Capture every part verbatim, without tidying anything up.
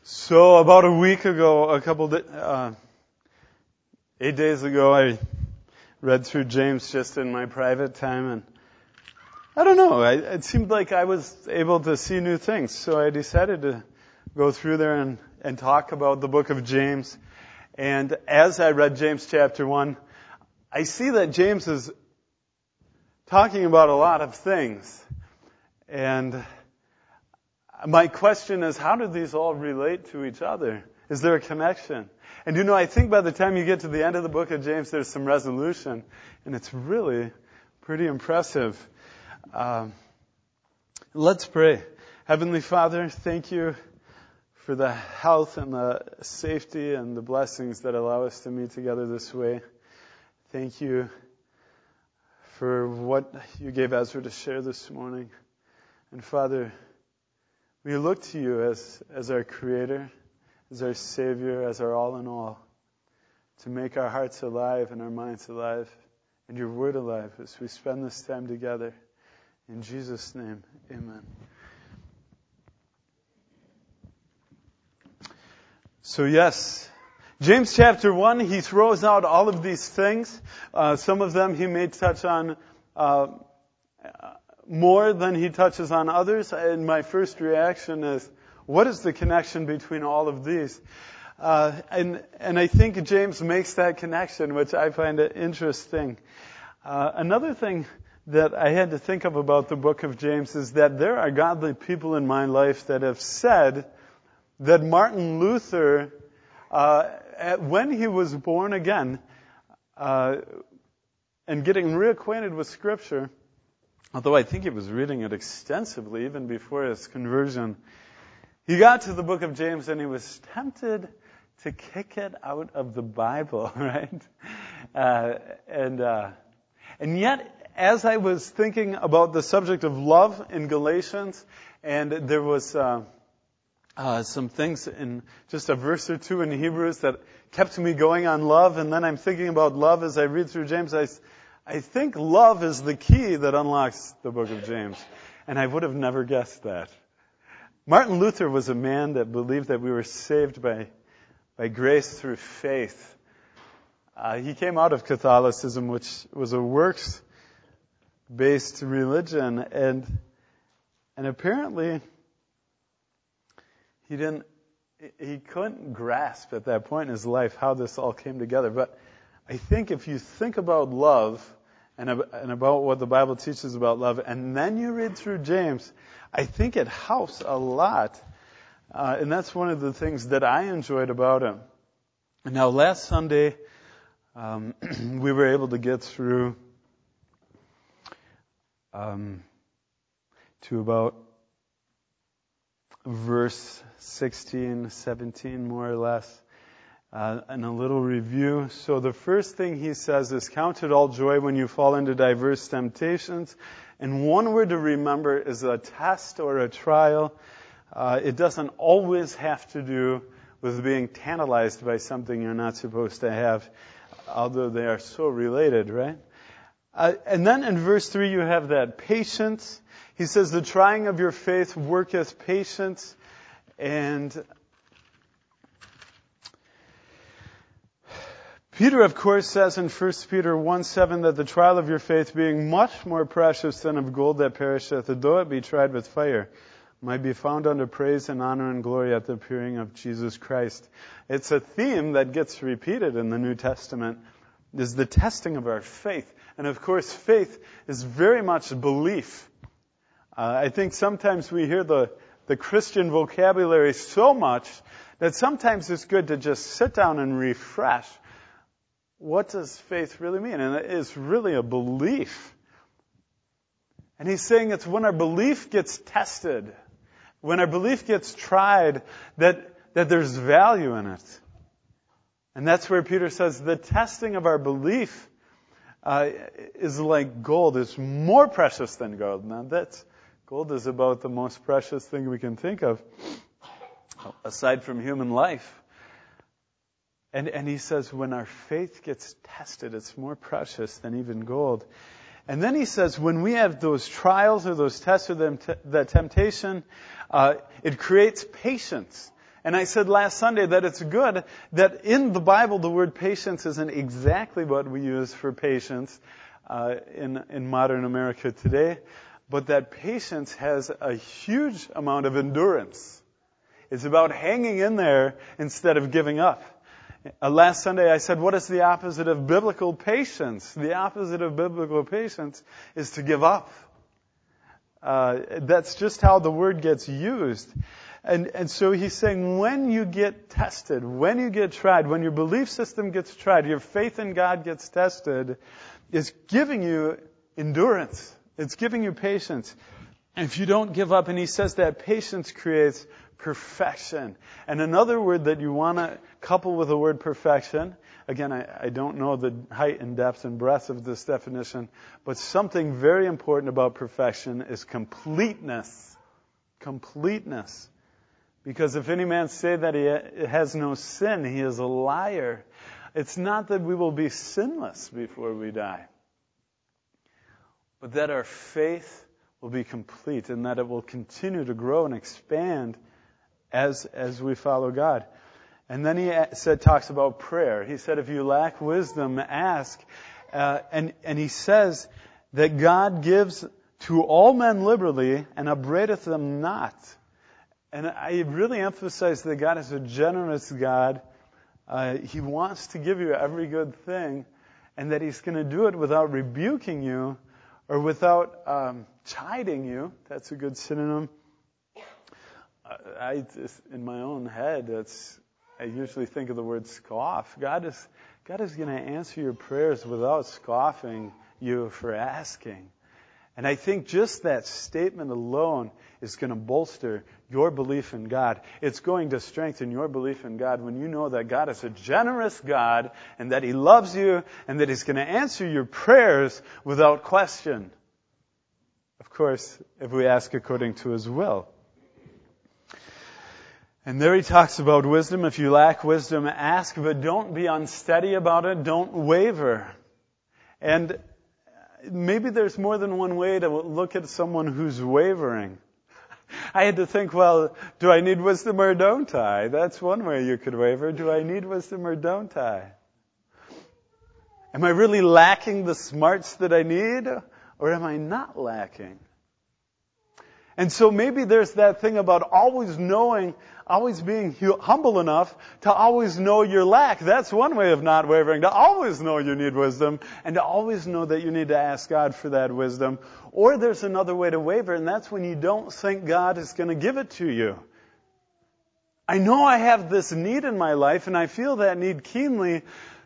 So about a week ago, a couple, di- uh, eight days ago, I read through James just in my private time, and I don't know, I, it seemed like I was able to see new things, so I decided to go through there and, and talk about the book of James. And as I read James chapter one, I see that James is talking about a lot of things. And my question is, how do these all relate to each other? Is there a connection? And you know, I think by the time you get to the end of the book of James, there's some resolution. And it's really pretty impressive. Um, let's pray. Heavenly Father, thank you for the health and the safety and the blessings that allow us to meet together this way. Thank you for what you gave Ezra to share this morning. And Father, we look to you as, as our Creator, as our Savior, as our all in all, to make our hearts alive and our minds alive and your Word alive as we spend this time together. In Jesus' name, amen. So yes, James chapter one, he throws out all of these things. Uh, some of them he may touch on uh, more than he touches on others. And my first reaction is, what is the connection between all of these? Uh, and, and I think James makes that connection, which I find interesting. Uh, another thing that I had to think of about the book of James is that there are godly people in my life that have said that Martin Luther, uh, at, when he was born again, uh, and getting reacquainted with Scripture, although I think he was reading it extensively even before his conversion, he got to the book of James and he was tempted to kick it out of the Bible, right? Uh, and uh, and yet, as I was thinking about the subject of love in Galatians, and there was uh, uh, some things in just a verse or two in Hebrews that kept me going on love, and then I'm thinking about love as I read through James, I I think love is the key that unlocks the book of James. And I would have never guessed that. Martin Luther was a man that believed that we were saved by, by grace through faith. Uh, he came out of Catholicism, which was a works-based religion, and, and apparently he didn't, he couldn't grasp at that point in his life how this all came together. But I think if you think about love and, and about what the Bible teaches about love, and then you read through James, I think it helps a lot. Uh, and that's one of the things that I enjoyed about him. Now, last Sunday, um, we were able to get through um, to about verse sixteen, seventeen, more or less. Uh, and a little review. So the first thing he says is, count it all joy when you fall into diverse temptations. And one word to remember is a test or a trial. Uh, it doesn't always have to do with being tantalized by something you're not supposed to have, although they are so related, right? Uh, and then in verse three you have that patience. He says, the trying of your faith worketh patience. And Peter, of course, says in First Peter one seven that the trial of your faith, being much more precious than of gold that perisheth, though it be tried with fire, might be found unto praise and honor and glory at the appearing of Jesus Christ. It's a theme that gets repeated in the New Testament, is the testing of our faith. And of course, faith is very much belief. Uh, I think sometimes we hear the, the Christian vocabulary so much that sometimes it's good to just sit down and refresh. What does faith really mean? And it's really a belief. And he's saying it's when our belief gets tested, when our belief gets tried, that, that there's value in it. And that's where Peter says the testing of our belief uh, is like gold. It's more precious than gold. Now that's, gold is about the most precious thing we can think of, aside from human life. And, and he says, when our faith gets tested, it's more precious than even gold. And then he says, when we have those trials or those tests or the, the temptation, uh, it creates patience. And I said last Sunday that it's good that in the Bible the word patience isn't exactly what we use for patience uh, in, in modern America today, but that patience has a huge amount of endurance. It's about hanging in there instead of giving up. Uh, last Sunday I said, what is the opposite of biblical patience? The opposite of biblical patience is to give up. Uh, that's just how the word gets used. And, and so he's saying when you get tested, when you get tried, when your belief system gets tried, your faith in God gets tested, it's giving you endurance. It's giving you patience. And if you don't give up, and he says that patience creates perfection. And another word that you want to couple with the word perfection, again, I, I don't know the height and depth and breadth of this definition, but something very important about perfection is completeness. Completeness. Because if any man say that he has no sin, he is a liar. It's not that we will be sinless before we die, but that our faith will be complete and that it will continue to grow and expand as as we follow God. And then he said, talks about prayer. He said, if you lack wisdom, ask. Uh, and, and he says that God gives to all men liberally and upbraideth them not. And I really emphasize that God is a generous God. Uh, he wants to give you every good thing, and that He's going to do it without rebuking you or without um, chiding you. That's a good synonym. I just, in my own head, that's I usually think of the word scoff. God is God is going to answer your prayers without scoffing you for asking. And I think just that statement alone is going to bolster your belief in God. It's going to strengthen your belief in God when you know that God is a generous God and that He loves you and that He's going to answer your prayers without question. Of course, if we ask according to His will. And there he talks about wisdom. If you lack wisdom, ask, but don't be unsteady about it. Don't waver. And maybe there's more than one way to look at someone who's wavering. I had to think, well, do I need wisdom or don't I? That's one way you could waver. Do I need wisdom or don't I? Am I really lacking the smarts that I need, or am I not lacking? And so maybe there's that thing about always knowing, always being humble enough to always know your lack. That's one way of not wavering, to always know you need wisdom and to always know that you need to ask God for that wisdom. Or there's another way to waver, and that's when you don't think God is going to give it to you. I know I have this need in my life, and I feel that need keenly,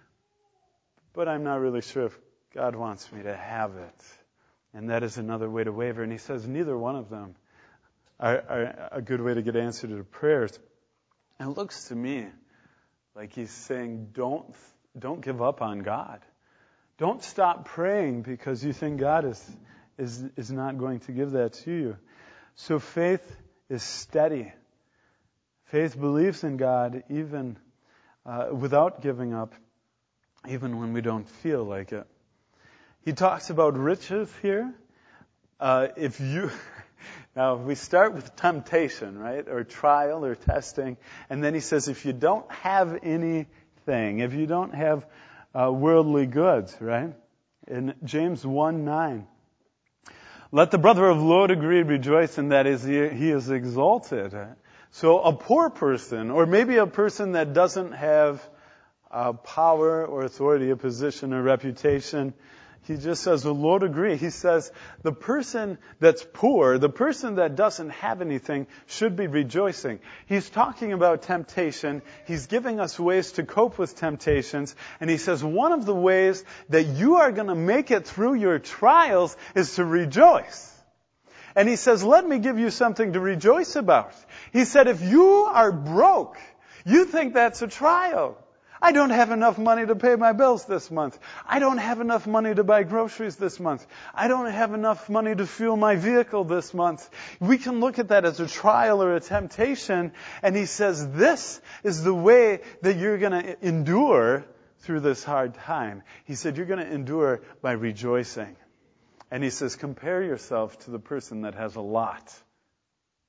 but I'm not really sure if God wants me to have it. And that is another way to waver. And he says neither one of them are, are a good way to get answered to prayers. And it looks to me like he's saying, don't don't give up on God. Don't stop praying because you think God is is is not going to give that to you. So faith is steady. Faith believes in God even uh, without giving up, even when we don't feel like it. He talks about riches here. Uh, if you now we start with temptation, right, or trial or testing, and then he says if you don't have anything, if you don't have uh, worldly goods, right? In James one nine, let the brother of low degree rejoice in that is he, he is exalted. So a poor person, or maybe a person that doesn't have uh, power or authority, a position or reputation. He just says a low degree. He says the person that's poor, the person that doesn't have anything, should be rejoicing. He's talking about temptation. He's giving us ways to cope with temptations. And he says one of the ways that you are going to make it through your trials is to rejoice. And he says, let me give you something to rejoice about. He said, if you are broke, you think that's a trial. I don't have enough money to pay my bills this month. I don't have enough money to buy groceries this month. I don't have enough money to fuel my vehicle this month. We can look at that as a trial or a temptation. And he says, this is the way that you're going to endure through this hard time. He said, you're going to endure by rejoicing. And he says, compare yourself to the person that has a lot.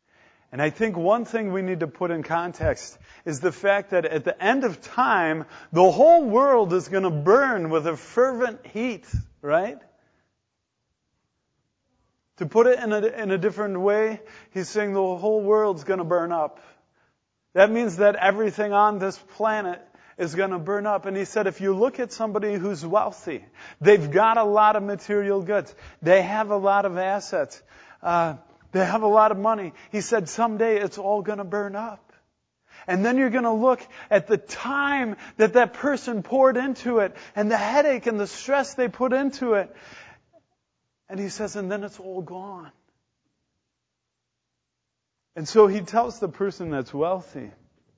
And I think one thing we need to put in context is the fact that at the end of time, the whole world is going to burn with a fervent heat, right? To put it in a, in a different way, he's saying the whole world's going to burn up. That means that everything on this planet is going to burn up. And he said, if you look at somebody who's wealthy, they've got a lot of material goods, they have a lot of assets, uh, they have a lot of money. He said, someday it's all going to burn up. And then you're going to look at the time that that person poured into it, and the headache and the stress they put into it. And he says, and then it's all gone. And so he tells the person that's wealthy,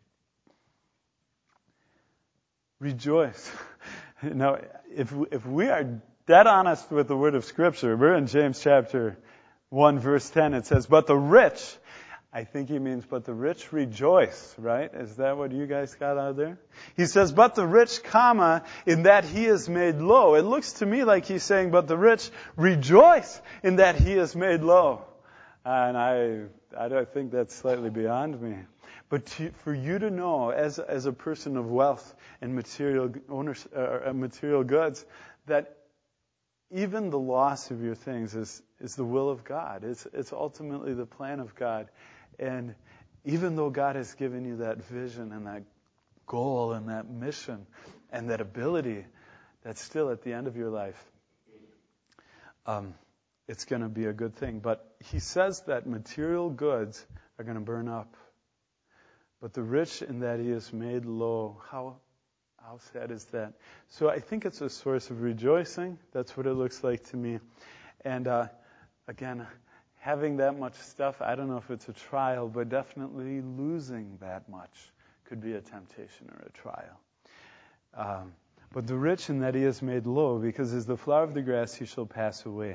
rejoice. Now, if if we are dead honest with the word of Scripture, we're in James chapter one, verse ten. It says, but the rich, I think he means, but the rich rejoice, right? Is that what you guys got out there? He says, but the rich, comma, in that he is made low. It looks to me like he's saying, but the rich rejoice in that he is made low. And I, I don't think that's slightly beyond me. But to, for you to know, as as a person of wealth and material owners, uh, material goods, that even the loss of your things is is the will of God. It's it's ultimately the plan of God. And even though God has given you that vision and that goal and that mission and that ability, that's still at the end of your life, um, it's going to be a good thing. But he says that material goods are going to burn up. But the rich, in that he is made low. How how sad is that? So I think it's a source of rejoicing. That's what it looks like to me. And uh, again, having that much stuff, I don't know if it's a trial, but definitely losing that much could be a temptation or a trial. Um, but the rich, in that he is made low, because as the flower of the grass he shall pass away.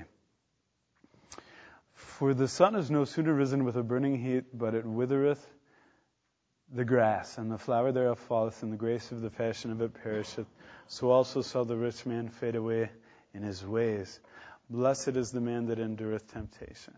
For the sun is no sooner risen with a burning heat, but it withereth the grass, and the flower thereof falleth, and the grace of the fashion of it perisheth. So also shall the rich man fade away in his ways. Blessed is the man that endureth temptation.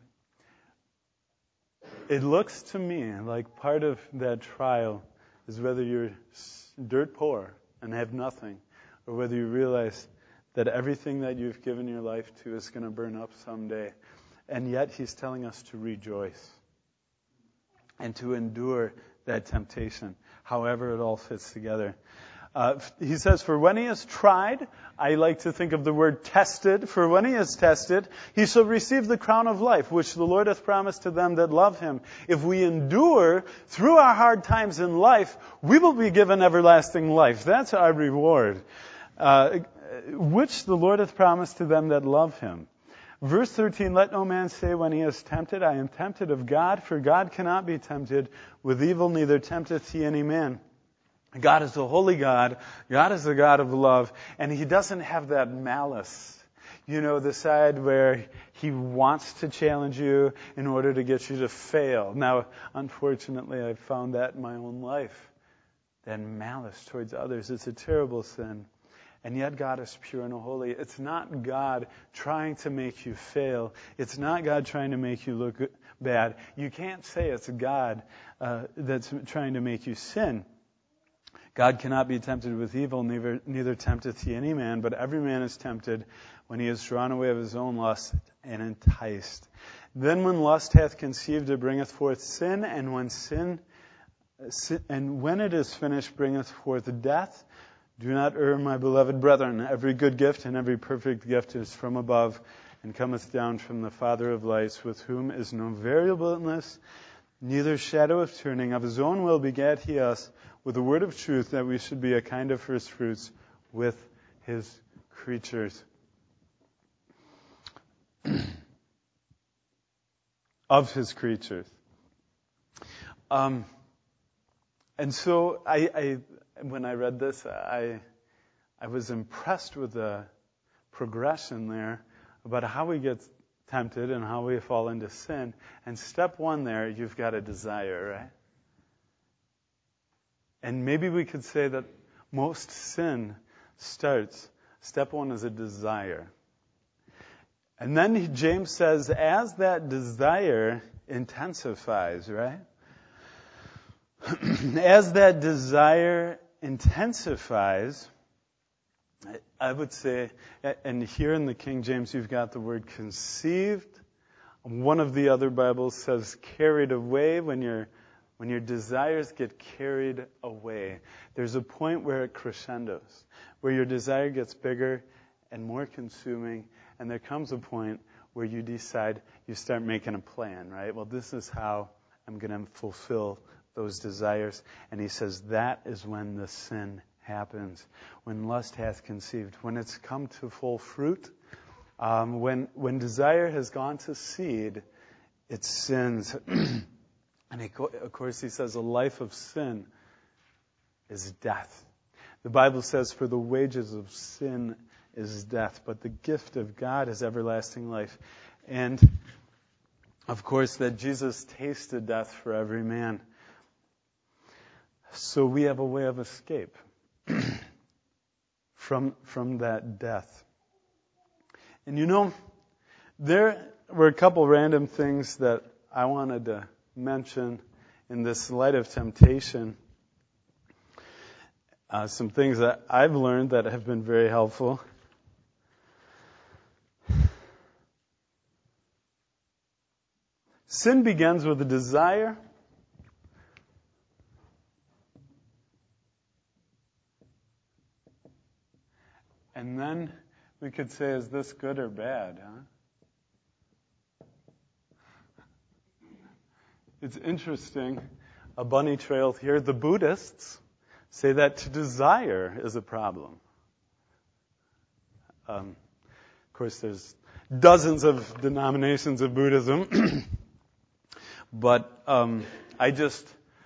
It looks to me like part of that trial is whether you're dirt poor and have nothing, or whether you realize that everything that you've given your life to is going to burn up someday. And yet he's telling us to rejoice and to endure that temptation, however it all fits together. Uh, he says, for when he is tried, I like to think of the word tested, for when he is tested, he shall receive the crown of life, which the Lord hath promised to them that love him. If we endure through our hard times in life, we will be given everlasting life. That's our reward, uh, which the Lord hath promised to them that love him. Verse thirteen, let no man say when he is tempted, I am tempted of God, for God cannot be tempted with evil, neither tempteth he any man. God is a holy God. God is the God of love, and he doesn't have that malice. You know, the side where he wants to challenge you in order to get you to fail. Now, unfortunately, I've found that in my own life. That malice towards others, it's a terrible sin. And yet God is pure and holy. It's not God trying to make you fail. It's not God trying to make you look bad. You can't say it's God uh, that's trying to make you sin. God cannot be tempted with evil, neither, neither tempteth he any man, but every man is tempted when he is drawn away of his own lust and enticed. Then when lust hath conceived, it bringeth forth sin, and when sin, sin and when it is finished, bringeth forth death. Do not err, my beloved brethren. Every good gift and every perfect gift is from above, and cometh down from the Father of lights, with whom is no variableness, neither shadow of turning. Of his own will begat he us with the word of truth, that we should be a kind of first fruits with his creatures. Of his creatures. Um, and so I, I when I read this, I I was impressed with the progression there about how we get tempted and how we fall into sin. And step one there, you've got a desire, right? And maybe we could say that most sin starts, step one is a desire. And then James says, as that desire intensifies, right? as that desire intensifies, I would say, and here in the King James you've got the word conceived. One of the other Bibles says carried away. When your when your desires get carried away, there's a point where it crescendos, where your desire gets bigger and more consuming, and there comes a point where you decide, you start making a plan, right? Well, this is how I'm going to fulfill those desires. And he says that is when the sin happens, when lust hath conceived, when it's come to full fruit, um, when when desire has gone to seed, it sins. And he, of course he says a life of sin is death. The Bible says for the wages of sin is death, but the gift of God is everlasting life. And of course that Jesus tasted death for every man. So we have a way of escape from from that death. And you know, there were a couple random things that I wanted to mention in this light of temptation. Uh, some things that I've learned that have been very helpful. Sin begins with a desire. And then we could say, is this good or bad, huh? It's interesting, a bunny trail here. The Buddhists say that to desire is a problem. Um, of course, there's dozens of denominations of Buddhism. But um, I just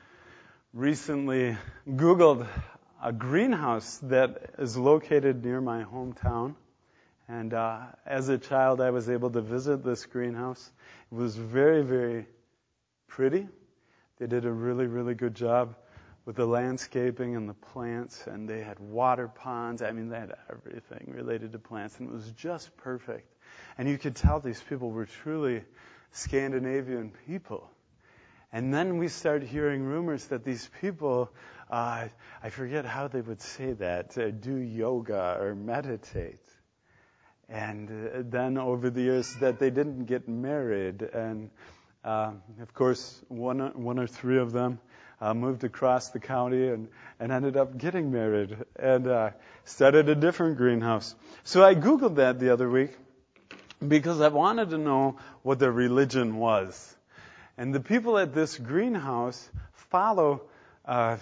recently Googled a greenhouse that is located near my hometown. And uh, as a child, I was able to visit this greenhouse. It was very, very pretty. They did a really, really good job with the landscaping and the plants, and they had water ponds. I mean, they had everything related to plants, and it was just perfect. And you could tell these people were truly Scandinavian people. And then we started hearing rumors that these people, uh, I forget how they would say that, uh, do yoga or meditate. And uh, then over the years that they didn't get married. And uh, of course, one, one or three of them uh, moved across the county and, and ended up getting married and uh, started a different greenhouse. So I Googled that the other week because I wanted to know what their religion was. And the people at this greenhouse follow, uh,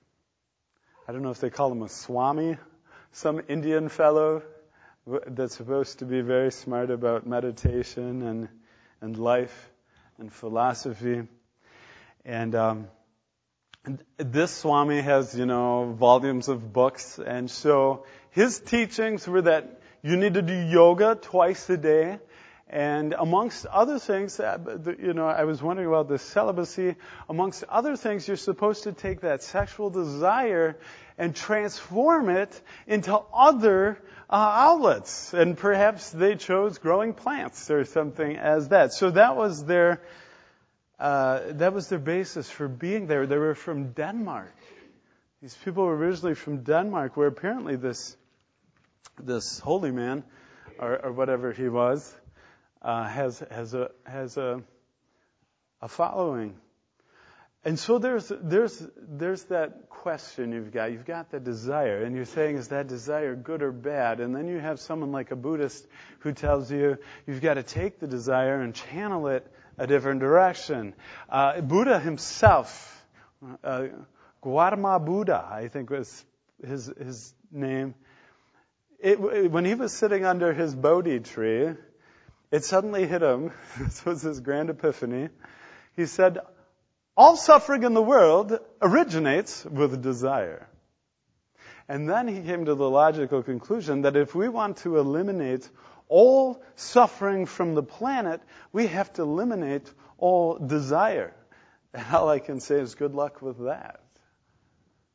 I don't know if they call him a Swami, some Indian fellow that's supposed to be very smart about meditation and and life and philosophy. And um, this Swami has, you know, volumes of books. And so his teachings were that you need to do yoga twice a day. And amongst other things, you know, I was wondering about the celibacy. Amongst other things, you're supposed to take that sexual desire and transform it into other uh, outlets. And perhaps they chose growing plants or something as that. So that was their uh, that was their basis for being there. They were from Denmark. These people were originally from Denmark, where apparently this this holy man, or, or whatever he was, Uh, has has a has a a following. And so there's there's there's that question you've got. You've got the desire, and you're saying, is that desire good or bad? And then you have someone like a Buddhist who tells you you've got to take the desire and channel it a different direction. Uh, Buddha himself, uh, Gautama Buddha, I think was his his name. It, when he was sitting under his Bodhi tree, it suddenly hit him. This was his grand epiphany. He said, all suffering in the world originates with desire. And then he came to the logical conclusion that if we want to eliminate all suffering from the planet, we have to eliminate all desire. And all I can say is good luck with that.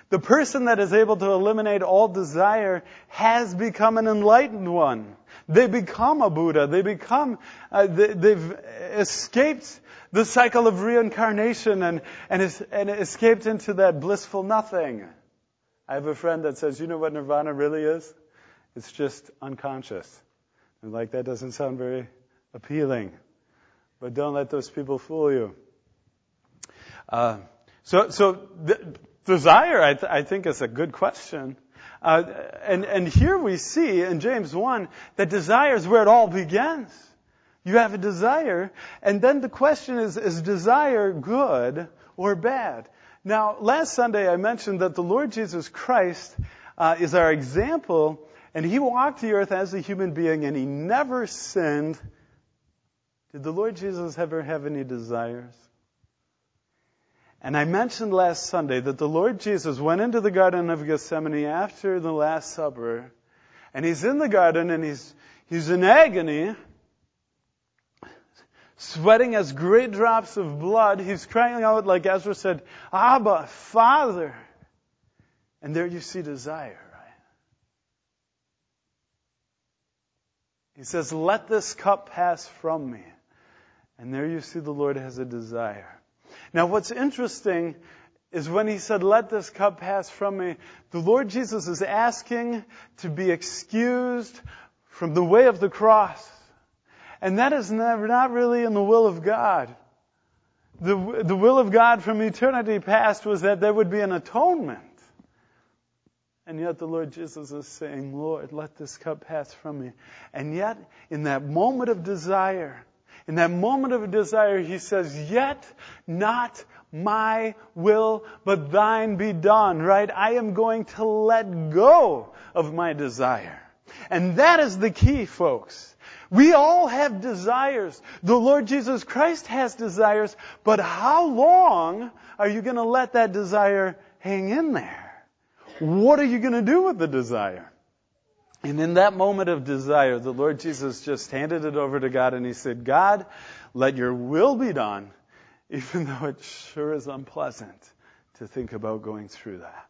The person that is able to eliminate all desire has become an enlightened one. They become a Buddha. They become, uh, they, they've escaped the cycle of reincarnation and, and, is, and escaped into that blissful nothing. I have a friend that says, you know what nirvana really is? It's just unconscious. And like, that doesn't sound very appealing. But don't let those people fool you. Uh, so, so th- desire, I, th- I think, is a good question. Uh, and, and here we see in James one that desire is where it all begins. You have a desire, and then the question is, is desire good or bad? Now, last Sunday I mentioned that the Lord Jesus Christ uh, is our example, and He walked the earth as a human being, and He never sinned. Did the Lord Jesus ever have any desires? And I mentioned last Sunday that the Lord Jesus went into the Garden of Gethsemane after the Last Supper, and He's in the garden, and He's He's in agony, sweating as great drops of blood. He's crying out, like Ezra said, Abba, Father. And there you see desire, right? He says, let this cup pass from me. And there you see the Lord has a desire. Now what's interesting is when He said, let this cup pass from me, the Lord Jesus is asking to be excused from the way of the cross. And that is never, not really in the will of God. The, the will of God from eternity past was that there would be an atonement. And yet the Lord Jesus is saying, Lord, let this cup pass from me. And yet, in that moment of desire, in that moment of desire, He says, yet not my will, but thine be done, right? I am going to let go of my desire. And that is the key, folks. We all have desires. The Lord Jesus Christ has desires, but how long are you going to let that desire hang in there? What are you going to do with the desire? And in that moment of desire, the Lord Jesus just handed it over to God and He said, God, let your will be done, even though it sure is unpleasant to think about going through that.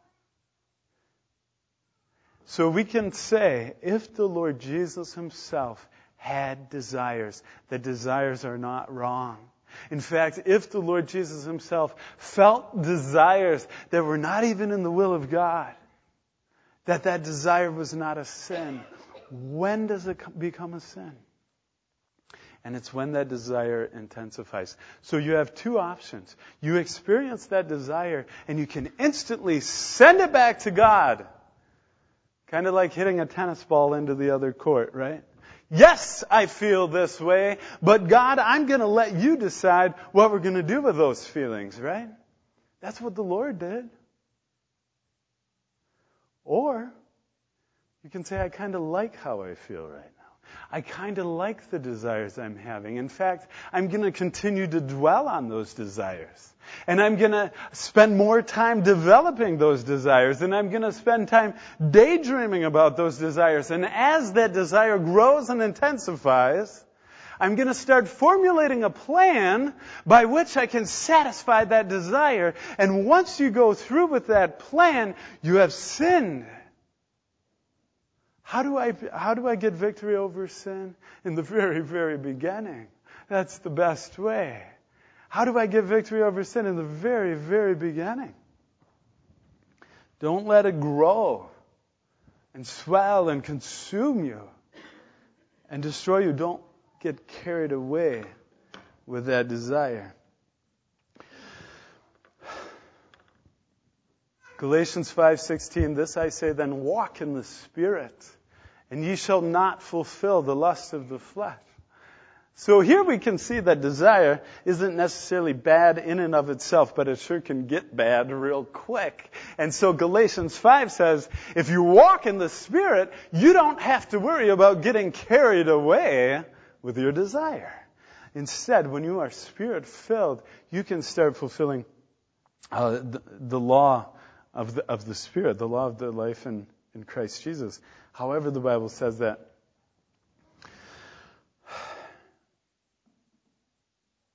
So we can say, if the Lord Jesus Himself had desires, the desires are not wrong. In fact, if the Lord Jesus Himself felt desires that were not even in the will of God, that that desire was not a sin, when does it become a sin? And it's when that desire intensifies. So you have two options. You experience that desire and you can instantly send it back to God. Kind of like hitting a tennis ball into the other court, right? Yes, I feel this way, but God, I'm going to let you decide what we're going to do with those feelings, right? That's what the Lord did. Or you can say, I kind of like how I feel right now. I kind of like the desires I'm having. In fact, I'm going to continue to dwell on those desires. And I'm going to spend more time developing those desires. And I'm going to spend time daydreaming about those desires. And as that desire grows and intensifies, I'm going to start formulating a plan by which I can satisfy that desire. And once you go through with that plan, you have sinned. How do I, how do I get victory over sin? In the very, very beginning. That's the best way. How do I get victory over sin? In the very, very beginning. Don't let it grow and swell and consume you and destroy you. Don't get carried away with that desire. Galatians five sixteen, this I say then, walk in the Spirit, and ye shall not fulfill the lust of the flesh. So here we can see that desire isn't necessarily bad in and of itself, but it sure can get bad real quick. And so Galatians five says, if you walk in the Spirit, you don't have to worry about getting carried away with your desire. Instead, when you are Spirit-filled, you can start fulfilling uh, the, the law of the, of the Spirit, the law of the life in, in Christ Jesus. However, the Bible says that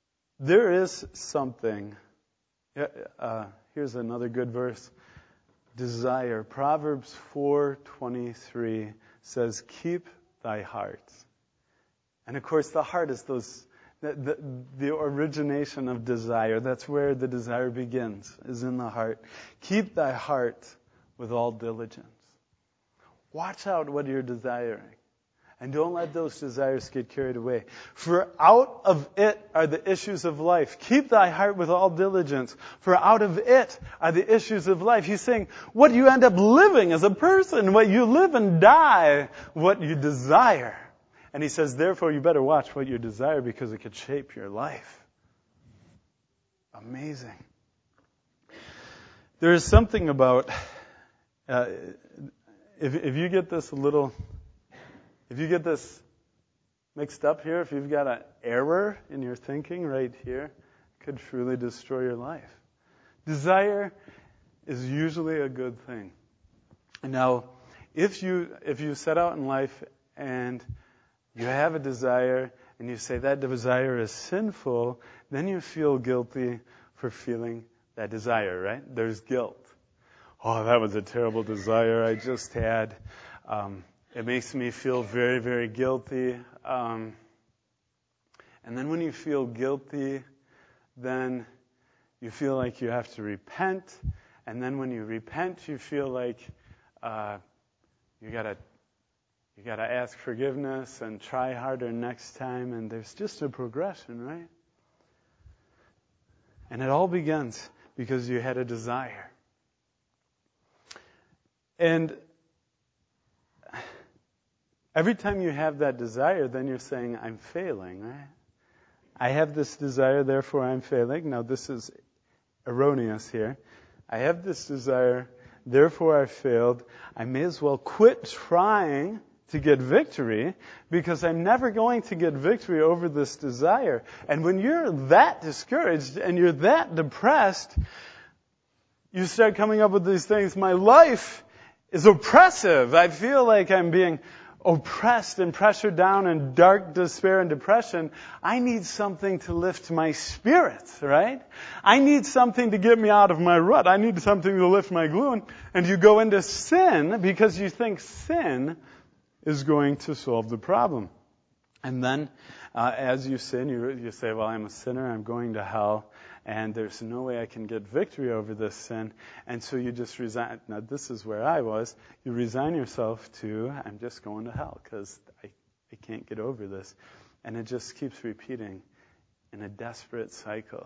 there is something. Uh, here's another good verse. desire. Proverbs four twenty-three says, keep thy heart. And of course, the heart is those the, the, the origination of desire. That's where the desire begins, is in the heart. Keep thy heart with all diligence. Watch out what you're desiring. And don't let those desires get carried away. For out of it are the issues of life. Keep thy heart with all diligence. For out of it are the issues of life. He's saying what you end up living as a person, what you live and die, what you desire. And he says, therefore, you better watch what you desire because it could shape your life. Amazing. There is something about, uh, if, if you get this a little... If you get this mixed up here, if you've got an error in your thinking right here, it could truly destroy your life. Desire is usually a good thing. Now, if you if you set out in life and you have a desire and you say that desire is sinful, then you feel guilty for feeling that desire, right? There's guilt. Oh, that was a terrible desire I just had. Um, It makes me feel very, very guilty. Um, and then when you feel guilty, then you feel like you have to repent. And then when you repent, you feel like uh, you gotta you gotta ask forgiveness and try harder next time. And there's just a progression, right? And it all begins because you had a desire. And every time you have that desire, then you're saying, I'm failing, right? I have this desire, therefore I'm failing. Now, this is erroneous here. I have this desire, therefore I failed. I may as well quit trying to get victory because I'm never going to get victory over this desire. And when you're that discouraged and you're that depressed, you start coming up with these things. My life is oppressive. I feel like I'm being oppressed and pressured down in dark despair and depression. I need something to lift my spirits, right? I need something to get me out of my rut. I need something to lift my gloom. And you go into sin because you think sin is going to solve the problem. And then, uh, as you sin, you, you say, well, I'm a sinner, I'm going to hell, and there's no way I can get victory over this sin. And so you just resign. Now, this is where I was. You resign yourself to, I'm just going to hell because I, I can't get over this. And it just keeps repeating in a desperate cycle.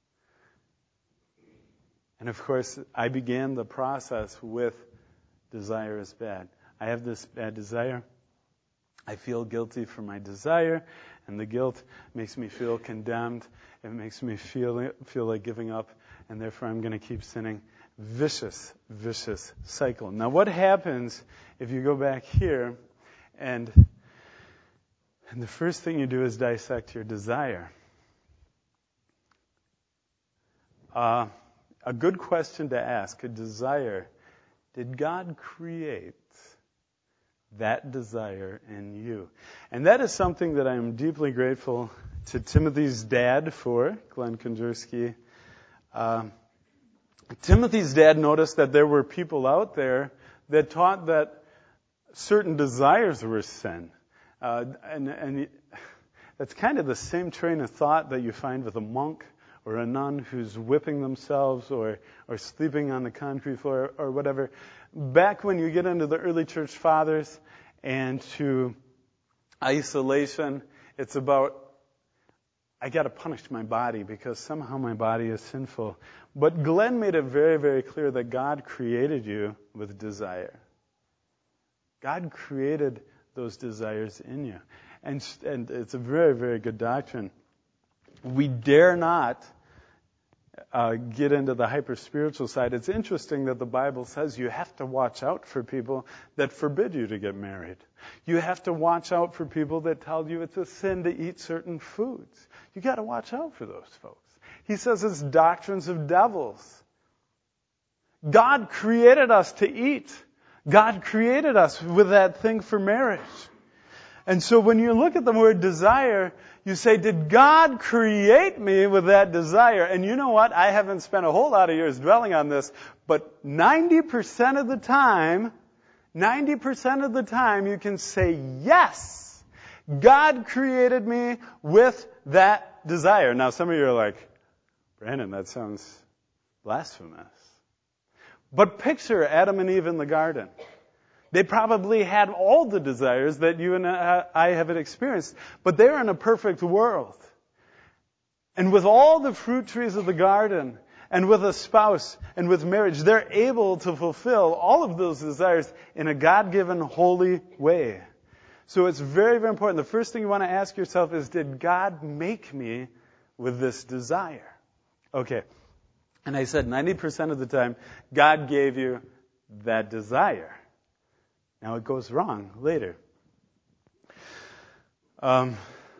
And of course, I began the process with desire is bad. I have this bad desire. I feel guilty for my desire, and the guilt makes me feel condemned. It makes me feel feel like giving up, and therefore I'm going to keep sinning. Vicious, vicious cycle. Now, what happens if you go back here, and, and the first thing you do is dissect your desire? Uh, a good question to ask, a desire. Did God create that desire in you? And that is something that I am deeply grateful to Timothy's dad for, Glenn Kondersky. Uh, Timothy's dad noticed that there were people out there that taught that certain desires were sin. Uh, and, and that's kind of the same train of thought that you find with a monk or a nun who's whipping themselves or, or sleeping on the concrete floor or whatever. Back when you get into the early church fathers and to isolation, it's about, I got to punish my body because somehow my body is sinful. But Glenn made it very, very clear that God created you with desire. God created those desires in you. And, and it's a very, very good doctrine. We dare not uh, get into the hyper-spiritual side. It's interesting that the Bible says you have to watch out for people that forbid you to get married. You have to watch out for people that tell you it's a sin to eat certain foods. You got to watch out for those folks. He says it's doctrines of devils. God created us to eat. God created us with that thing for marriage. And so when you look at the word desire, you say, did God create me with that desire? And you know what? I haven't spent a whole lot of years dwelling on this, but ninety percent of the time, ninety percent of the time you can say, yes, God created me with that desire. Now some of you are like, Brandon, that sounds blasphemous. But picture Adam and Eve in the garden. They probably had all the desires that you and I have experienced, but they're in a perfect world. And with all the fruit trees of the garden, and with a spouse, and with marriage, they're able to fulfill all of those desires in a God-given, holy way. So it's very, very important. The first thing you want to ask yourself is, did God make me with this desire? Okay. And I said ninety percent of the time, God gave you that desire. Now it goes wrong later. Um,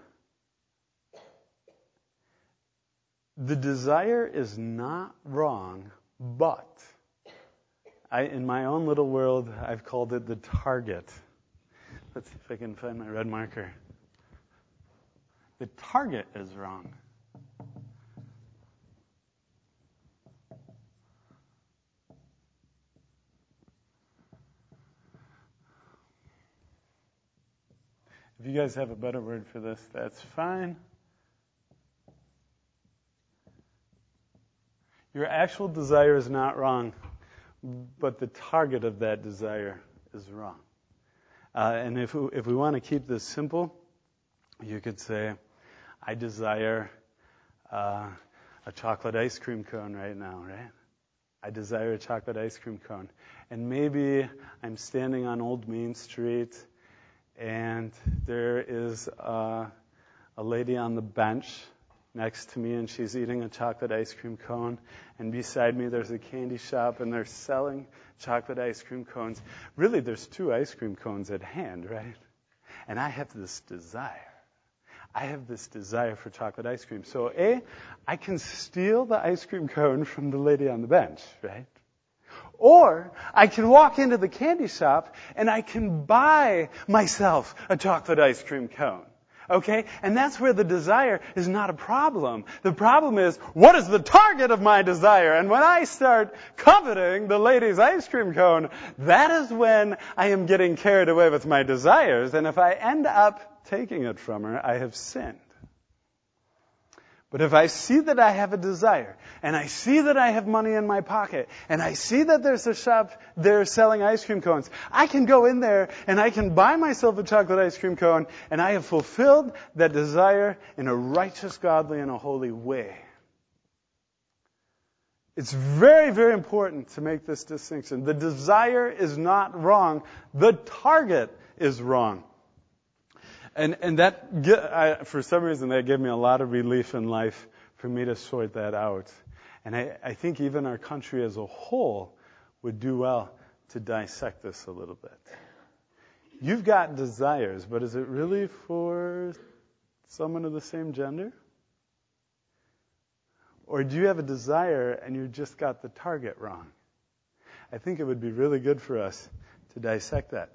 the desire is not wrong, but I, in my own little world, I've called it the target. Let's see if I can find my red marker. The target is wrong. If you guys have a better word for this, that's fine. Your actual desire is not wrong, but the target of that desire is wrong. Uh, and if we, if we want to keep this simple, you could say, I desire uh, a chocolate ice cream cone right now, right? I desire a chocolate ice cream cone. And maybe I'm standing on Old Main Street, and there is uh, a lady on the bench next to me, and she's eating a chocolate ice cream cone. And beside me, there's a candy shop, and they're selling chocolate ice cream cones. Really, there's two ice cream cones at hand, right? And I have this desire. I have this desire for chocolate ice cream. So, A, I can steal the ice cream cone from the lady on the bench, right? Or I can walk into the candy shop and I can buy myself a chocolate ice cream cone. Okay? And that's where the desire is not a problem. The problem is, what is the target of my desire? And when I start coveting the lady's ice cream cone, that is when I am getting carried away with my desires. And if I end up taking it from her, I have sinned. But if I see that I have a desire, and I see that I have money in my pocket, and I see that there's a shop there selling ice cream cones, I can go in there and I can buy myself a chocolate ice cream cone, and I have fulfilled that desire in a righteous, godly, and a holy way. It's very, very important to make this distinction. The desire is not wrong. The target is wrong. And and that, I, for some reason, that gave me a lot of relief in life for me to sort that out. And I, I think even our country as a whole would do well to dissect this a little bit. You've got desires, but is it really for someone of the same gender? Or do you have a desire and you just got the target wrong? I think it would be really good for us to dissect that.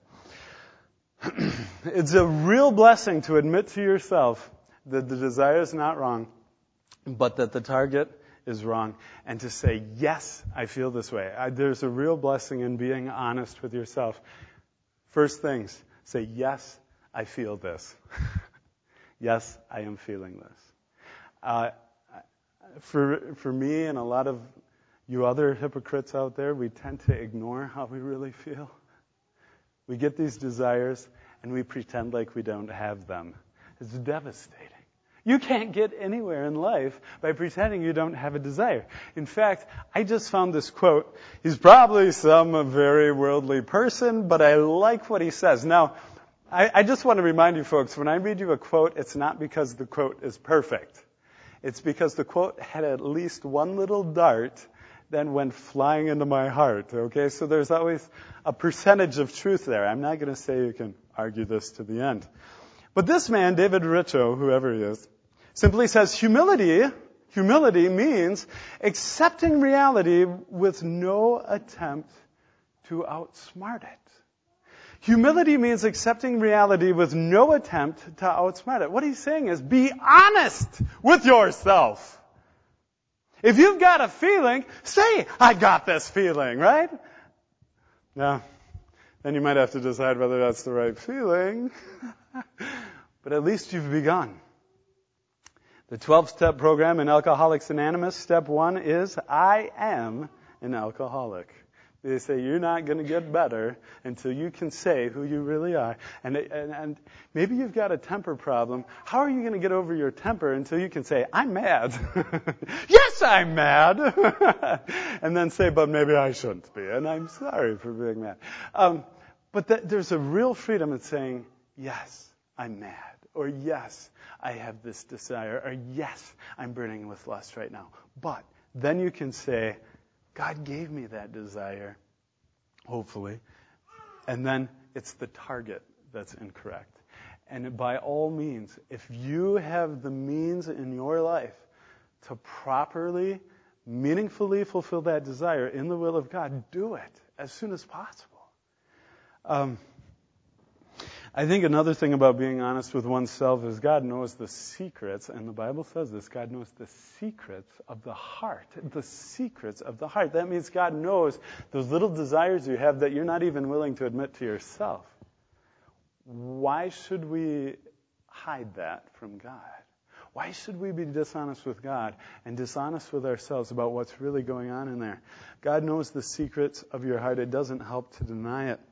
It's a real blessing to admit to yourself that the desire is not wrong, but that the target is wrong, and to say, yes, I feel this way. I, there's a real blessing in being honest with yourself. First things, say, yes, I feel this. Yes, I am feeling this. Uh, for, for me and a lot of you other hypocrites out there, we tend to ignore how we really feel. We get these desires, and we pretend like we don't have them. It's devastating. You can't get anywhere in life by pretending you don't have a desire. In fact, I just found this quote. He's probably some very worldly person, but I like what he says. Now, I, I just want to remind you folks, when I read you a quote, it's not because the quote is perfect. It's because the quote had at least one little dart then went flying into my heart, okay? So there's always a percentage of truth there. I'm not going to say you can argue this to the end. But this man, David Richo, whoever he is, simply says humility, humility means accepting reality with no attempt to outsmart it. Humility means accepting reality with no attempt to outsmart it. What he's saying is be honest with yourself. If you've got a feeling, say, I got this feeling, right? Now, then you might have to decide whether that's the right feeling. But at least you've begun. The twelve-step program in Alcoholics Anonymous, step one is, I am an alcoholic. They say you're not going to get better until you can say who you really are. And, and, and maybe you've got a temper problem. How are you going to get over your temper until you can say, I'm mad? Yes, I'm mad. And then say, but maybe I shouldn't be. And I'm sorry for being mad. Um, but th- there's a real freedom in saying, yes, I'm mad. Or yes, I have this desire. Or yes, I'm burning with lust right now. But then you can say, God gave me that desire, hopefully, and then it's the target that's incorrect. And by all means, if you have the means in your life to properly, meaningfully fulfill that desire in the will of God, do it as soon as possible. Um, I think another thing about being honest with oneself is God knows the secrets, and the Bible says this, God knows the secrets of the heart. The secrets of the heart. That means God knows those little desires you have that you're not even willing to admit to yourself. Why should we hide that from God? Why should we be dishonest with God and dishonest with ourselves about what's really going on in there? God knows the secrets of your heart. It doesn't help to deny it.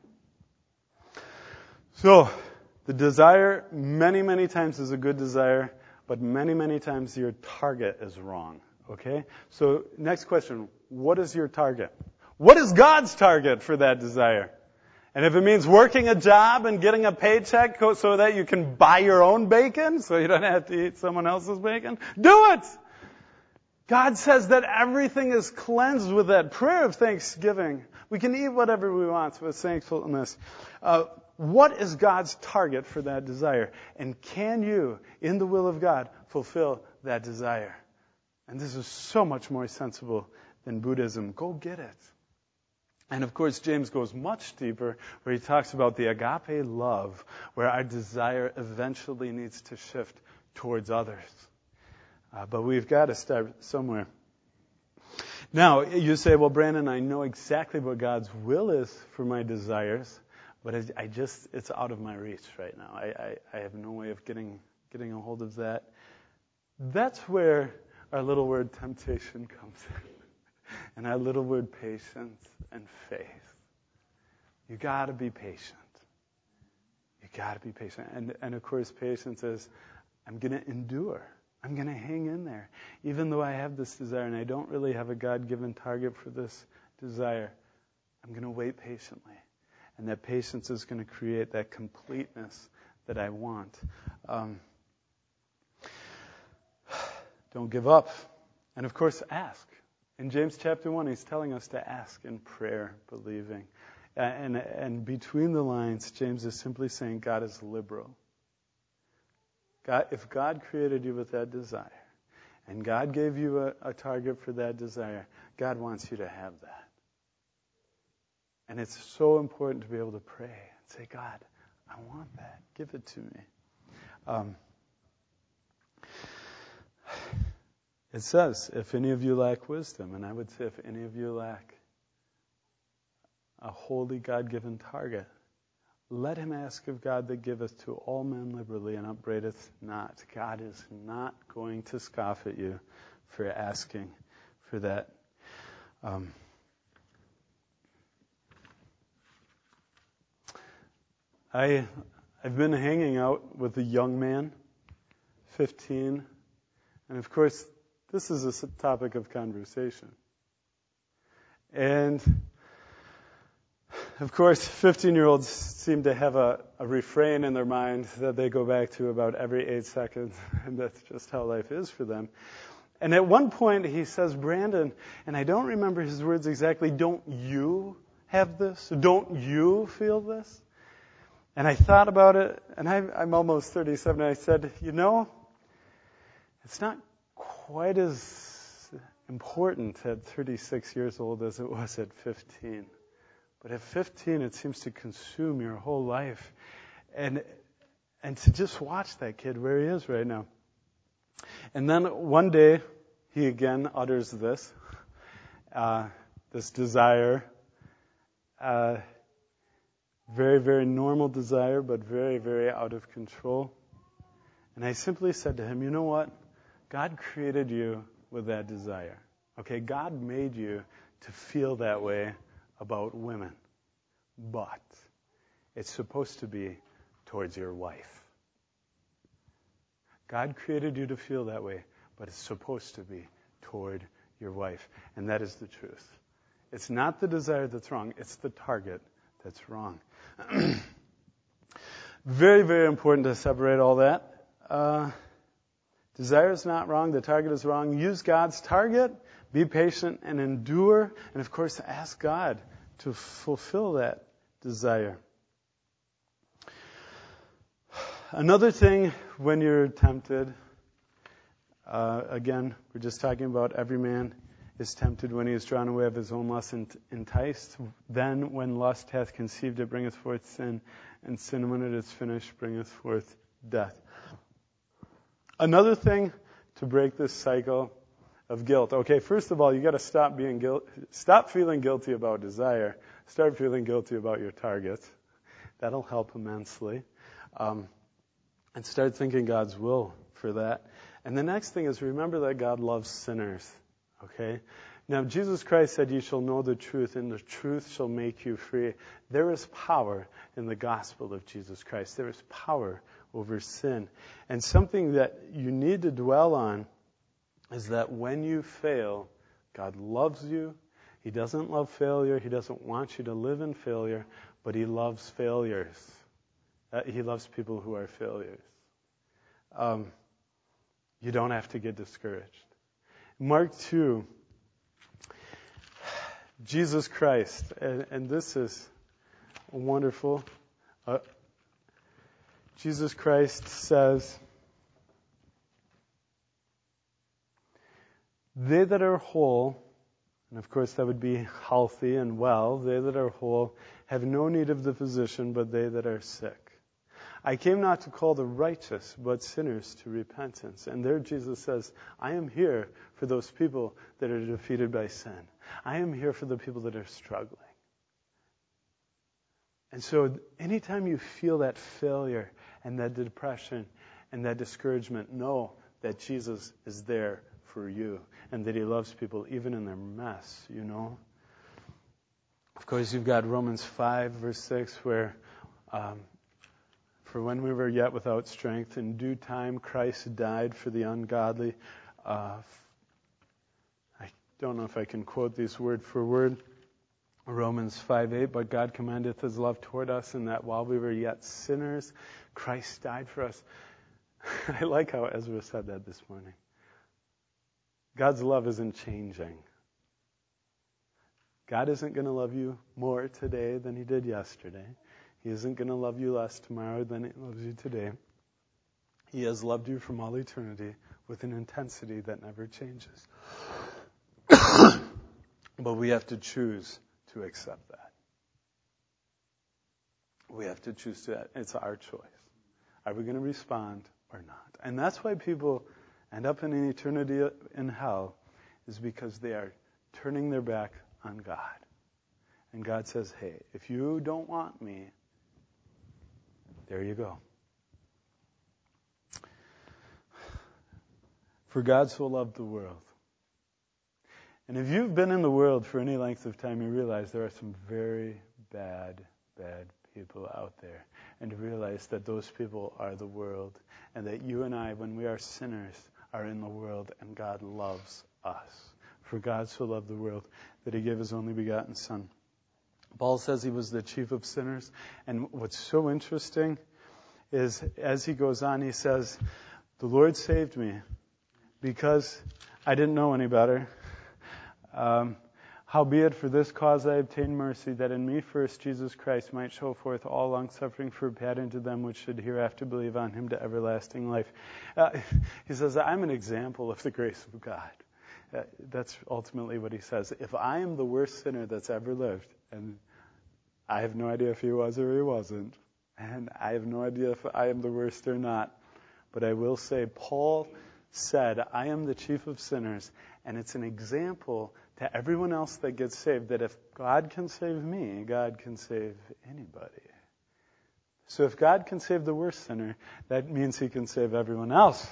So, the desire many, many times is a good desire, but many, many times your target is wrong. Okay? So, next question. What is your target? What is God's target for that desire? And if it means working a job and getting a paycheck so that you can buy your own bacon, so you don't have to eat someone else's bacon, do it! God says that everything is cleansed with that prayer of thanksgiving. We can eat whatever we want with thankfulness. Uh, What is God's target for that desire? And can you, in the will of God, fulfill that desire? And this is so much more sensible than Buddhism. Go get it. And of course, James goes much deeper, where he talks about the agape love, where our desire eventually needs to shift towards others. Uh, but we've got to start somewhere. Now, you say, well, Brandon, I know exactly what God's will is for my desires. But I just, it's out of my reach right now. I, I, I have no way of getting getting a hold of that. That's where our little word temptation comes in. And our little word patience and faith. You got to be patient. You got to be patient. And, and of course, patience is, I'm going to endure. I'm going to hang in there. Even though I have this desire and I don't really have a God-given target for this desire, I'm going to wait patiently. And that patience is going to create that completeness that I want. Um, don't give up. And of course, ask. In James chapter one, he's telling us to ask in prayer, believing. And, and between the lines, James is simply saying God is liberal. God, if God created you with that desire, and God gave you a, a target for that desire, God wants you to have that. And it's so important to be able to pray and say, God, I want that. Give it to me. Um, it says, if any of you lack wisdom, and I would say if any of you lack a holy God-given target, let him ask of God that giveth to all men liberally and upbraideth not. God is not going to scoff at you for asking for that. Um, I, I've been hanging out with a young man, fifteen, and of course, this is a topic of conversation. And, of course, fifteen-year-olds seem to have a, a refrain in their mind that they go back to about every eight seconds, and that's just how life is for them. And at one point, he says, Brandon, and I don't remember his words exactly, don't you have this? Don't you feel this? And I thought about it, and I'm, I'm almost thirty-seven, and I said, you know, it's not quite as important at thirty-six years old as it was at fifteen. But at fifteen, it seems to consume your whole life. And and to just watch that kid where he is right now. And then one day, he again utters this, uh, this desire, uh, very, very normal desire, but very, very out of control. And I simply said to him, you know what? God created you with that desire. Okay, God made you to feel that way about women. But it's supposed to be towards your wife. God created you to feel that way, but it's supposed to be toward your wife. And that is the truth. It's not the desire that's wrong. It's the target that's wrong. Very, very important to separate all that. Uh, desire is not wrong. The target is wrong. Use God's target. Be patient and endure. And, of course, ask God to fulfill that desire. Another thing when you're tempted, uh, again, we're just talking about every man is tempted when he is drawn away of his own lust and enticed. Then when lust hath conceived, it bringeth forth sin, and sin when it is finished bringeth forth death. Another thing to break this cycle of guilt. Okay, first of all, you got to stop being guilt, stop feeling guilty about desire. Start feeling guilty about your target. That'll help immensely. Um, and start thinking God's will for that. And the next thing is remember that God loves sinners. Okay? Now, Jesus Christ said, "You shall know the truth, and the truth shall make you free." There is power in the gospel of Jesus Christ. There is power over sin. And something that you need to dwell on is that when you fail, God loves you. He doesn't love failure. He doesn't want you to live in failure, but He loves failures. Uh, he loves people who are failures. Um, you don't have to get discouraged. Mark two, Jesus Christ, and, and this is wonderful. Uh, Jesus Christ says, "They that are whole," and of course that would be healthy and well, "they that are whole have no need of the physician, but they that are sick. I came not to call the righteous, but sinners to repentance." And there Jesus says, I am here for those people that are defeated by sin. I am here for the people that are struggling. And so anytime you feel that failure and that depression and that discouragement, know that Jesus is there for you and that He loves people even in their mess, you know. Of course, you've got Romans five, verse six, where um, for when we were yet without strength, in due time Christ died for the ungodly. Uh, I don't know if I can quote these word for word. Romans five eight, "But God commendeth His love toward us, in that while we were yet sinners, Christ died for us." I like how Ezra said that this morning. God's love isn't changing. God isn't going to love you more today than He did yesterday. He isn't going to love you less tomorrow than He loves you today. He has loved you from all eternity with an intensity that never changes. But we have to choose to accept that. We have to choose to. It's our choice. Are we going to respond or not? And that's why people end up in an eternity in hell, is because they are turning their back on God. And God says, hey, if you don't want me, there you go. For God so loved the world. And if you've been in the world for any length of time, you realize there are some very bad, bad people out there. And to realize that those people are the world. And that you and I, when we are sinners, are in the world. And God loves us. For God so loved the world that He gave His only begotten Son. Paul says He was the chief of sinners. And what's so interesting is, as he goes on, he says, the Lord saved me because I didn't know any better. Um, Howbeit for this cause I obtained mercy, that in me first Jesus Christ might show forth all longsuffering for a pattern to them which should hereafter believe on Him to everlasting life. Uh, he says, I'm an example of the grace of God. Uh, that's ultimately what he says. If I am the worst sinner that's ever lived, and I have no idea if he was or he wasn't. And I have no idea if I am the worst or not. But I will say, Paul said, I am the chief of sinners. And it's an example to everyone else that gets saved that if God can save me, God can save anybody. So if God can save the worst sinner, that means he can save everyone else.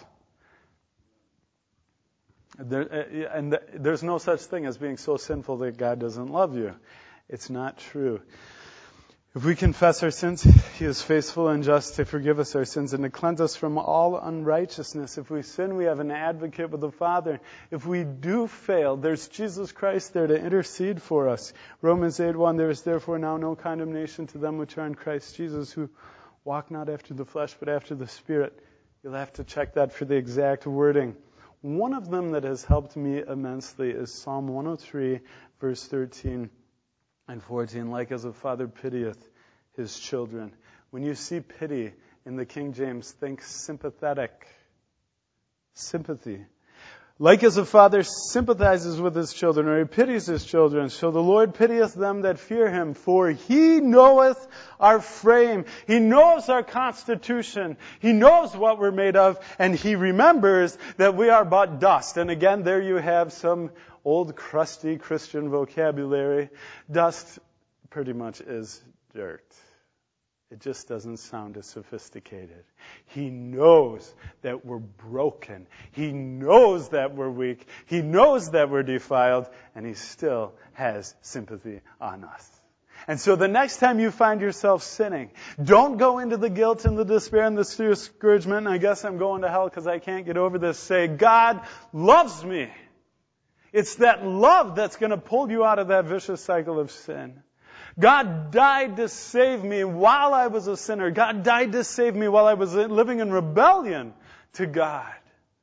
There, and there's no such thing as being so sinful that God doesn't love you. It's not true. If we confess our sins, he is faithful and just to forgive us our sins and to cleanse us from all unrighteousness. If we sin, we have an advocate with the Father. If we do fail, there's Jesus Christ there to intercede for us. Romans eight one, there is therefore now no condemnation to them which are in Christ Jesus, who walk not after the flesh, but after the Spirit. You'll have to check that for the exact wording. One of them that has helped me immensely is Psalm one oh three, verse thirteen and fourteen. Like as a father pitieth his children. When you see pity in the King James, think sympathetic. Sympathy. Like as a father sympathizes with his children, or he pities his children, so the Lord pitieth them that fear him, for he knoweth our frame. He knows our constitution. He knows what we're made of, and he remembers that we are but dust. And again, there you have some old crusty Christian vocabulary. Dust pretty much is dirt. It just doesn't sound as sophisticated. He knows that we're broken. He knows that we're weak. He knows that we're defiled. And he still has sympathy on us. And so the next time you find yourself sinning, don't go into the guilt and the despair and the discouragement, and I guess I'm going to hell because I can't get over this. Say, God loves me. It's that love that's going to pull you out of that vicious cycle of sin. God died to save me while I was a sinner. God died to save me while I was living in rebellion to God.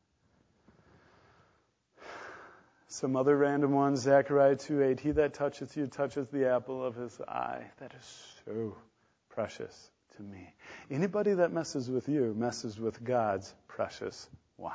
Some other random ones, Zechariah two eight, he that toucheth you toucheth the apple of his eye. That is so precious to me. Anybody that messes with you messes with God's precious one.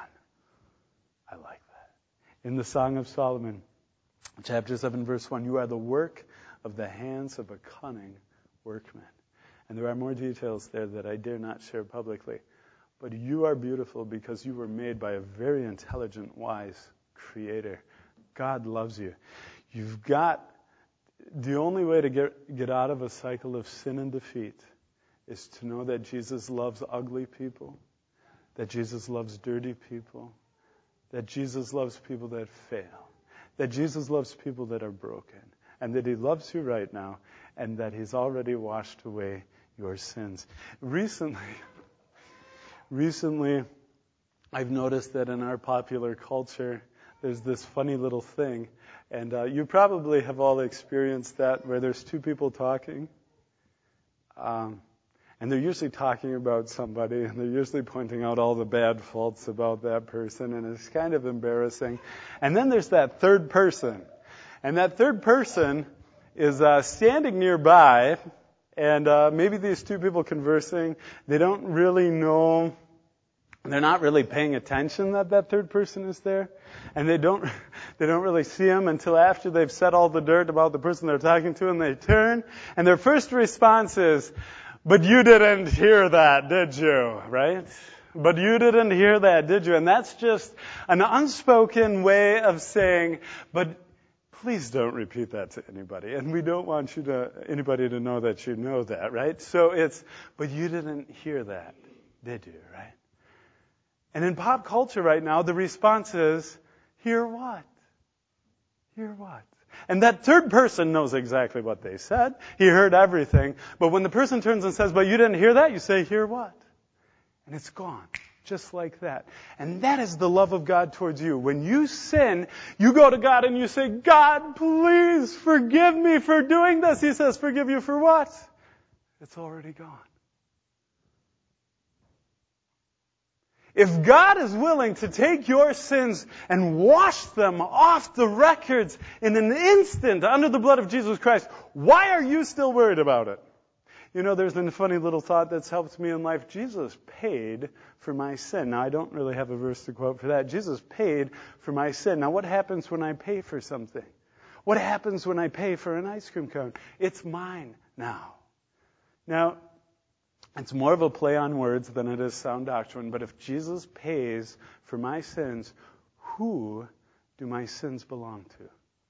I like that. In the Song of Solomon, chapter seven, verse one, you are the work of the hands of a cunning workman. And there are more details there that I dare not share publicly. But you are beautiful because you were made by a very intelligent, wise Creator. God loves you. You've got, the only way to get, get out of a cycle of sin and defeat is to know that Jesus loves ugly people, that Jesus loves dirty people, that Jesus loves people that fail, that Jesus loves people that are broken, and that he loves you right now, and that he's already washed away your sins. Recently, recently, I've noticed that in our popular culture, there's this funny little thing, and uh, you probably have all experienced that, where there's two people talking, um, and they're usually talking about somebody, and they're usually pointing out all the bad faults about that person, and it's kind of embarrassing. And then there's that third person. And that third person is uh, standing nearby, and uh, maybe these two people conversing, they don't really know, they're not really paying attention that that third person is there, and they don't they don't really see him until after they've said all the dirt about the person they're talking to, and they turn, and their first response is, "But you didn't hear that, did you?" Right? But you didn't hear that, did you? And that's just an unspoken way of saying, but please don't repeat that to anybody. And we don't want you to, anybody to know that you know that, right? So it's, but you didn't hear that, did you, right? And in pop culture right now, the response is, hear what? Hear what? And that third person knows exactly what they said. He heard everything. But when the person turns and says, but you didn't hear that, you say, hear what? And it's gone. Just like that. And that is the love of God towards you. When you sin, you go to God and you say, God, please forgive me for doing this. He says, forgive you for what? It's already gone. If God is willing to take your sins and wash them off the records in an instant under the blood of Jesus Christ, why are you still worried about it? You know, there's a funny little thought that's helped me in life. Jesus paid for my sin. Now, I don't really have a verse to quote for that. Jesus paid for my sin. Now, what happens when I pay for something? What happens when I pay for an ice cream cone? It's mine now. Now, it's more of a play on words than it is sound doctrine, but if Jesus pays for my sins, who do my sins belong to?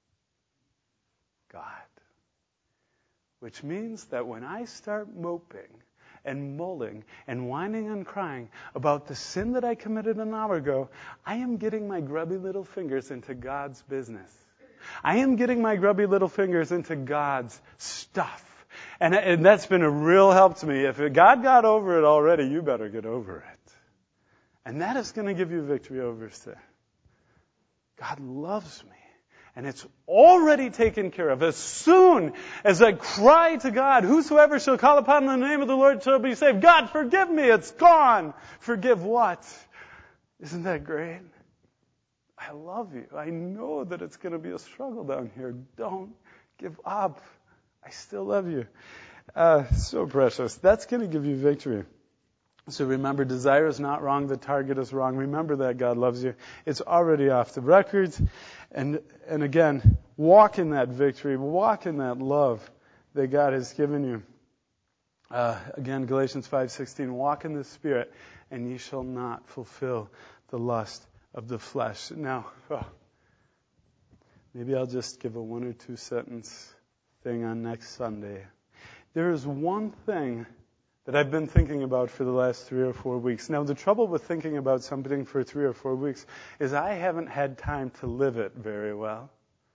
God. Which means that when I start moping and mulling and whining and crying about the sin that I committed an hour ago, I am getting my grubby little fingers into God's business. I am getting my grubby little fingers into God's stuff. And, and that's been a real help to me. If God got over it already, you better get over it. And that is going to give you victory over sin. God loves me. And it's already taken care of. As soon as I cry to God, whosoever shall call upon the name of the Lord shall be saved. God, forgive me. It's gone. Forgive what? Isn't that great? I love you. I know that it's going to be a struggle down here. Don't give up. I still love you. Uh, so precious. That's going to give you victory. So remember, desire is not wrong. The target is wrong. Remember that God loves you. It's already off the record. And, and again, walk in that victory. Walk in that love that God has given you. Uh, again, Galatians five sixteen, walk in the Spirit, and ye shall not fulfill the lust of the flesh. Now, oh, maybe I'll just give a one or two sentence thing on next Sunday. There is one thing that I've been thinking about for the last three or four weeks. Now, the trouble with thinking about something for three or four weeks is I haven't had time to live it very well.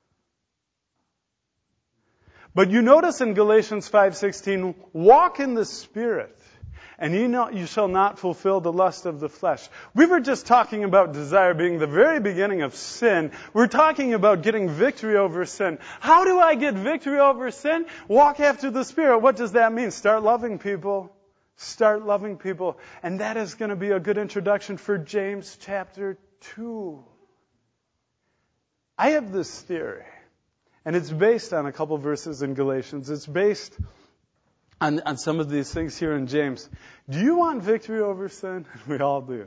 But you notice in Galatians five sixteen, walk in the Spirit, and ye, not, you shall not fulfill the lust of the flesh. We were just talking about desire being the very beginning of sin. We're talking about getting victory over sin. How do I get victory over sin? Walk after the Spirit. What does that mean? Start loving people. Start loving people. And that is going to be a good introduction for James chapter two. I have this theory, and it's based on a couple verses in Galatians. It's based on, on some of these things here in James. Do you want victory over sin? We all do.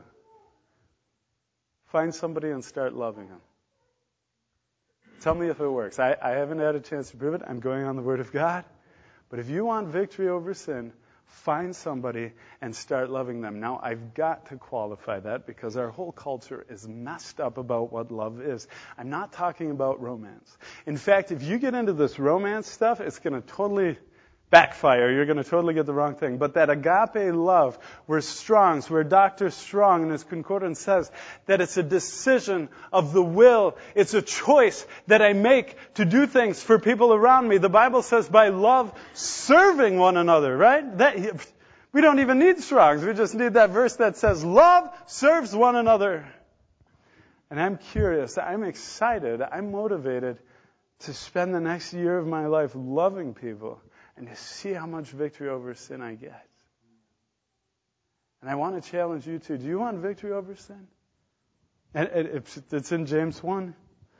Find somebody and start loving them. Tell me if it works. I, I haven't had a chance to prove it. I'm going on the Word of God. But if you want victory over sin, find somebody and start loving them. Now, I've got to qualify that because our whole culture is messed up about what love is. I'm not talking about romance. In fact, if you get into this romance stuff, it's going to totally backfire. You're going to totally get the wrong thing. But that agape love, where Strong's, where Doctor Strong in his concordance says that it's a decision of the will. It's a choice that I make to do things for people around me. The Bible says by love, serving one another, right? That, we don't even need Strong's. We just need that verse that says love serves one another. And I'm curious. I'm excited. I'm motivated to spend the next year of my life loving people and to see how much victory over sin I get. And I want to challenge you too. Do you want victory over sin? And it's in James one.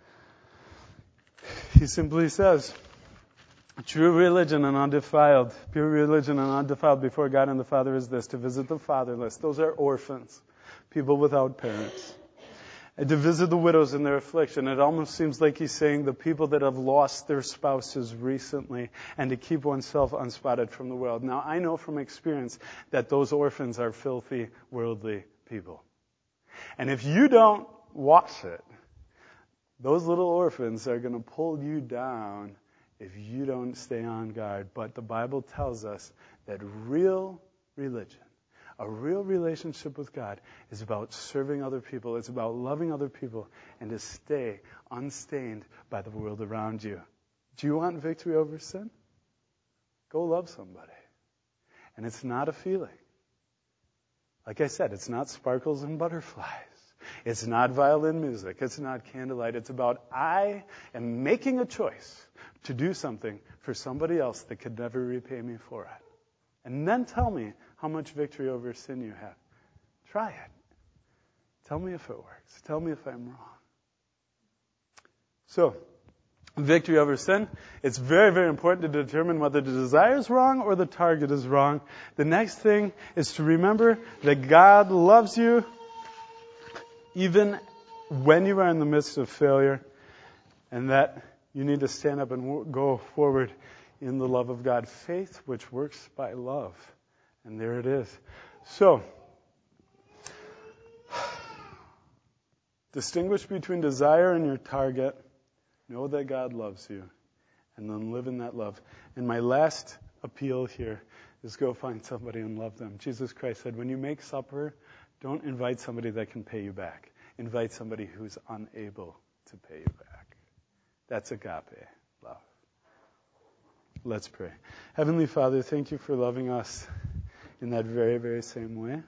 He simply says, true religion and undefiled, pure religion and undefiled before God and the Father is this, to visit the fatherless. Those are orphans, people without parents. And to visit the widows in their affliction. It almost seems like he's saying the people that have lost their spouses recently, and to keep oneself unspotted from the world. Now, I know from experience that those orphans are filthy, worldly people. And if you don't watch it, those little orphans are going to pull you down if you don't stay on guard. But the Bible tells us that real religion, a real relationship with God, is about serving other people. It's about loving other people and to stay unstained by the world around you. Do you want victory over sin? Go love somebody. And it's not a feeling. Like I said, it's not sparkles and butterflies. It's not violin music. It's not candlelight. It's about I am making a choice to do something for somebody else that could never repay me for it. And then tell me how much victory over sin you have. Try it. Tell me if it works. Tell me if I'm wrong. So, victory over sin. It's very, very important to determine whether the desire is wrong or the target is wrong. The next thing is to remember that God loves you even when you are in the midst of failure, and that You need to stand up and w- go forward in the love of God. Faith which works by love. And there it is. So, distinguish between desire and your target. Know that God loves you. And then live in that love. And my last appeal here is go find somebody and love them. Jesus Christ said, when you make supper, don't invite somebody that can pay you back. Invite somebody who's unable to pay you back. That's agape love. Let's pray. Heavenly Father, thank you for loving us in that very, very same way.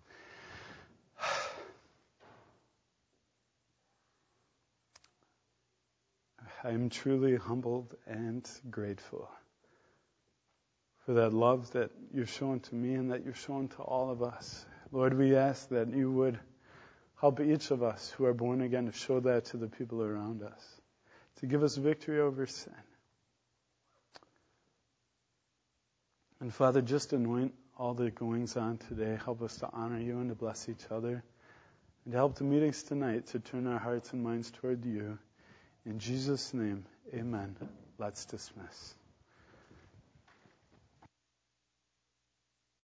I am truly humbled and grateful for that love that you've shown to me and that you've shown to all of us. Lord, we ask that you would help each of us who are born again to show that to the people around us, to give us victory over sin. And Father, just anoint all the goings on today. Help us to honor you and to bless each other. And to help the meetings tonight to turn our hearts and minds toward you. In Jesus' name, amen. Let's dismiss.